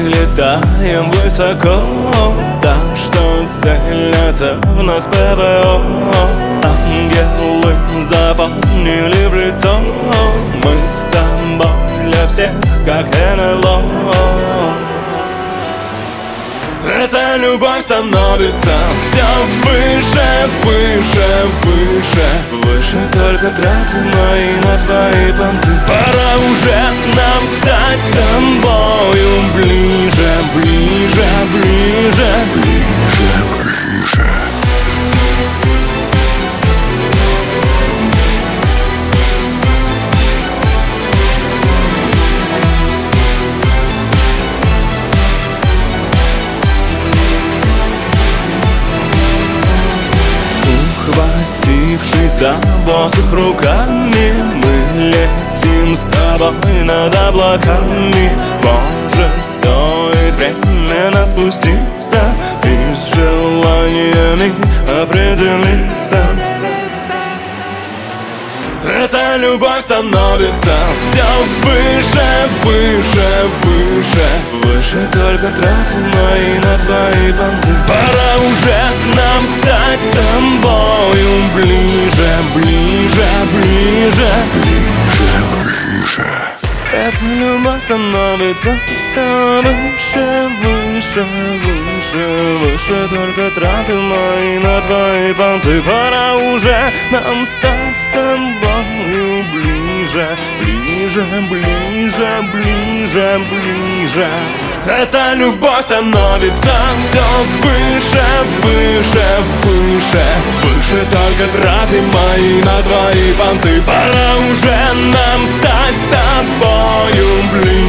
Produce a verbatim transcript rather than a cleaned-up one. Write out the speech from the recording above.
летаем высоко, так что целятся в нас ПВО. Ангелы запомнили в лицо, мы с тобой для всех как эн эл о. Эта любовь становится все выше, выше, выше. Выше только траты мои на твои понты. Пора уже нам стать с тобою ближе, ближе, ближе, ближе, ближе. Ухватившись за воздух руками, мы летим с тобой над облаками. Может, стоит временно спуститься и с желаниями определиться. Эта любовь становится все выше, выше, выше. Выше только траты мои на твои понты. Пора уже нам стать с тобою ближе, ближе, ближе, ближе, ближе. Эта любовь становится все выше, выше, выше. Выше только траты мои на твои понты. Пора уже нам стать с тобою ближе, ближе, ближе, ближе, ближе. Эта любовь становится все выше, выше, выше. Выше только траты мои на твои понты. Пора уже нам стать с тобою ближе.